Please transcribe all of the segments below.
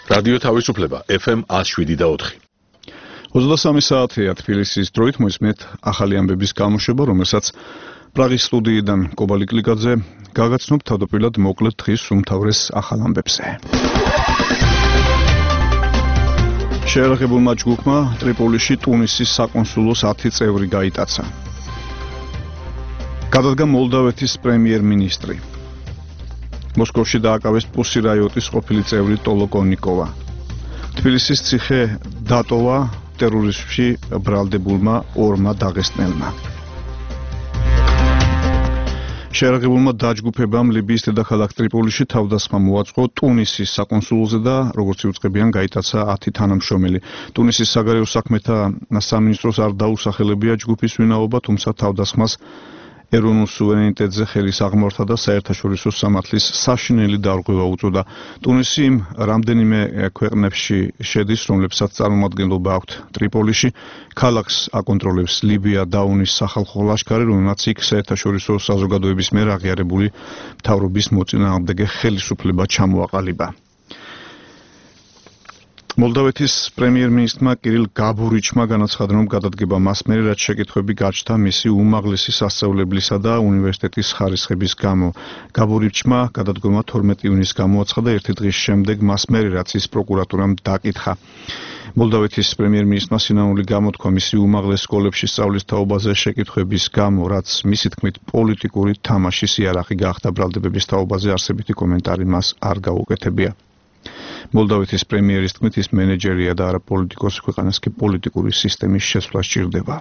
რადიო თავისუფლება FM 107.4. 23 საათია თბილისის დროით მოისმენთ ახალი ამბების გამოშვება, რომელსაც პრაღის სტუდიიდან კობალი კლიკაძე გაგაცნობ თავდაპირველად მოკლედ დღის უმთავრეს ახალ ამბებზე. შეერაღებულმა ჯგუფმა ტრიპოლიში ტუნისის საკონსულოს 10 წევრი გაიტაცა. გადადგა მოლდავეთის პრემიერ-მინისტრი. მოსკოვში დააკავეს პუსი რაიოტის ყოფილი წევრი ტოლოკონიკოვა. თბილისის ციხე დატოვა ტერორიზმში ბრალდებულმა ორმა დაღესტნელმა. შეერაღებულმა დაჯგუფებამ ლიბიის დედაქალაქ ტრიპოლიში თავდასხმა მოაწყო ტუნისის საკონსულოზე და როგორც იუწყებიან გაიტაცა 10 თანამშრომელი. ტუნისის საგარეო საქმეთა სამინისტროს არ დაუსახელებია ჯგუფის ვინაობა, თუმცა თავდასხმას ეროვნულ სუვერენიტეტზე ხელის აღმართა და საერთაშორისო სამართლის საშინელი დარღვევა უწოდა. ტუნისი იმ რამდენიმე ქვეყნებში შედის, რომლებსაც წარმომადგენლობა აქვთ ტრიპოლიში. ქალაქს აკონტროლებს ლიბია დაუნის სახალხო ლაშქარი, რომელმაც იქ საერთაშორისო საზოგადოების მიერ აღიარებული მთავრობის მოწინააღმდეგე ხელისუფლება ჩამოაყალიბა. მოლდავეთის პრემიერ-მინისტრმა კირილ გაბურიჩმა განაცხადა, რომ გადადგება მას მერე, რაც შეკითხვები გაჩნდა მისი უმაღლესი სასწავლებლისა და უნივერსიტეტის ხარისხების გამო. გაბურიჩმა გადადგომა 12 ივნისს გამოაცხადა, ერთი დღის შემდეგ მას მერე, რაც ის პროკურატურამ დაკითხა. მოლდავეთის პრემიერ-მინისტრმა სინამდვილე გამოთქვა მისი უმაღლეს სკოლებში სწავლის თაობაზე შეკითხვების გამო, რაც მისი თქმით პოლიტიკური თამაშის იარაღი გახდა. ბრალდებების თაობაზე არსებითი კომენტარი მას არ გაუკეთებია. მოლდავეთის პრემიერის თქმით, ის მენეჯერია და არა პოლიტიკოსი, ქვეყანას კი პოლიტიკური სისტემის შეცვლა სჭირდება.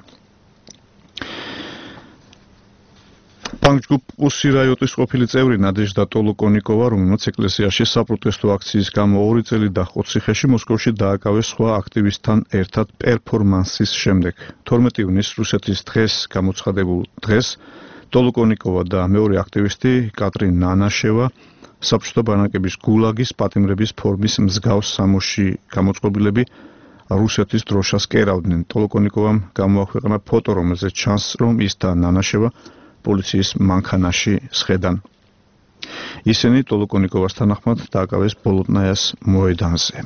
პანკ-ჯგუფ პუსი რაიოტის ყოფილი წევრი ნადეჟდა ტოლოკონიკოვა, რომელმაც ეკლესიაში საპროტესტო აქციის გამო 2 წელი დაჰყო ციხეში, მოსკოვში დააკავეს სხვა აქტივისტთან ერთად პერფორმანსის შემდეგ. 12 ივნისს რუსეთის დღეს გამოცხადებულ დღეს ტოლოკონიკოვა და მეორე აქტივისტი კატრინ ნანაშევა საბჭოთა ბანაკების გულაგის პატიმრების ფორმის მსგავს სამოში გამოწყობილები რუსეთის დროშას კერავდნენ. ტოლოკონიკოვამ გამოაქვეყნა ფოტო, რომელზეც ჩანს, რომ ის და ნანაშევა პოლიციის მანქანაში სხედან. ისინი ტოლოკონიკოვას თანახმად დააკავეს ბოლოტნაიას მოედანზე.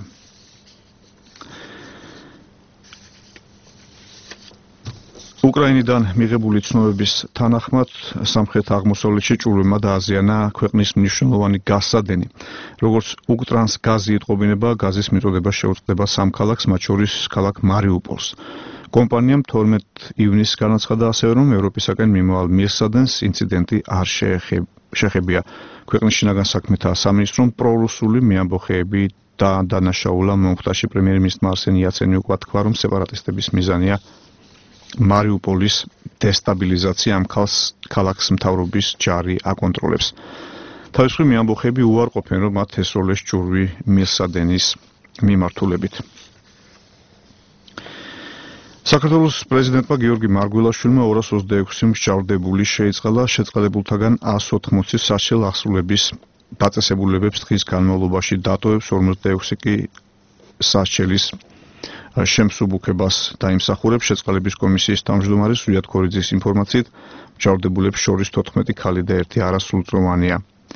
უკრაინიდან მიღებული ცნობების თანახმად სამხრეთ აღმოსავლეთში ჭურვებმა დააზიანა ქვეყნის მნიშვნელოვანი გაზსადენი. როგორც უკტრანს გაზი იტყობინება, გაზის მიწოდება შეუწყდება 3 ქალაქს, მათ შორის ქალაქ მარიუპოლს. კომპანიამ 12 ივნისს განაცხადა ასევე, რომ ევროპისაკენ მიმავალ მილსადენს ინციდენტი არ შეეხებია. ქვეყნის შინაგან საქმეთა სამინისტრომ პრორუსული მეამბოხეები დანაშაულა. მომხდარში პრემიერ-მინისტრმა არსენ იაცენი უკვე თქვა, რომ სეპარატისტების მიზანია მარიუპოლის დესტაბილიზაცია. ამ ქალაქს მთავრობის ჯარი აკონტროლებს. თავისუფლი მეამბოხეები უარყოფენ, რომ მათ ესროლეს ჭურვი მილსადენის მიმართულებით. საქართველოს პრეზიდენტმა გიორგი მარგველაშვილმა 226 მსჯავრდებული შეიწყალა. შეწყალებულთაგან 180 საშელ აღსრულების დაწესებულებებს დღის განმავლობაში დატოვებს, 46 კი სასჯელის შემსუბუქებას დაიმსახურებს. შეწყალების კომისიის თავმჯდომარის ზვიად ქორიძის ინფორმაციით, მსჯავრდებულებს შორის 14 ქალი და 1 არასრულწლოვანია.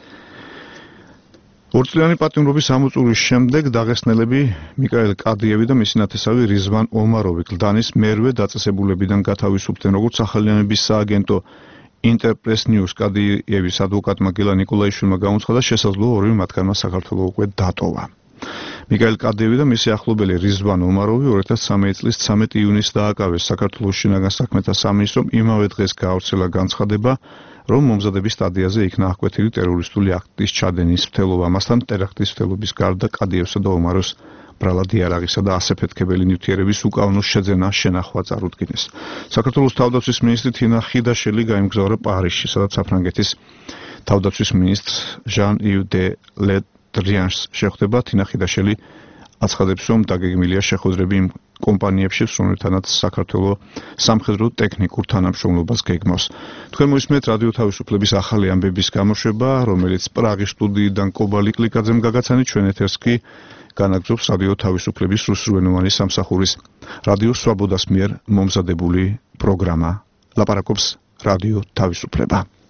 2 წლიანი პატიმრობის ამოწურვის შემდეგ დაღესტნელები მიკაელ კადიევი და მისი ნათესავი რიзвან ომაროვი კლდანის მერვე დაწესებულებიდან გათავისუფლდნენ. როგორც ახალიანების სააგენტო ინტერპრეს ნიუს კადიევის ადვოკატმა გილა ნიკოლაიშვილმა გამოცხადა, შესაძლოა ორივე მათგანმა საქართველოს უკვე დატოვა. მიკაელ კადიევი და მისი ახლობელი რიзвან ომაროვი 2013 წლის 13 ივნისს დააკავეს. საქართველოს შინაგან საქმეთა სამინისტრომ იმავე დღეს გაავრცელა განცხადება, რომ მომზადების სტადიაზე იქნა აღკვეთილი ტერორისტული აქტის ჩადენის მცდელობა. ამასთან ტერაქტის მცდელობის გარდა კადიევსა და ომაროვს ბრალად იარაღისა და ასაფეთქებელი ნივთიერების უკანონო შეძენა შენახვა წარუდგინეს. საქართველოს თავდაცვის მინისტრი თინა ხიდაშელი გაემგზავრა პარიზში, სადაც საფრანგეთის თავდაცვის მინისტრ ჟან-იუ დე ტრიანს შეხვდება. თინა ხიდაშელი აცხადებს, რომ დაგეგმილია შეხვედრები იმ კომპანიებში, რომელთანაც საქართველოს სამხედრო ტექნიკურ თანამშრომლობას გეგმავს. თქვენ მოისმენთ რადიო თავისუფლების ახალი ამბების გამოშვება, რომელიც პრაღის სტუდიიდან კობალი კლიკაძემ გაგაცანი. ჩვენ ეთერს კი განაგრძობს რადიო თავისუფლების რუსულენოვანი სამსახურის რადიო სვაბოდას მიერ მომზადებული პროგრამა. ლაპარაკობს რადიო თავისუფლება.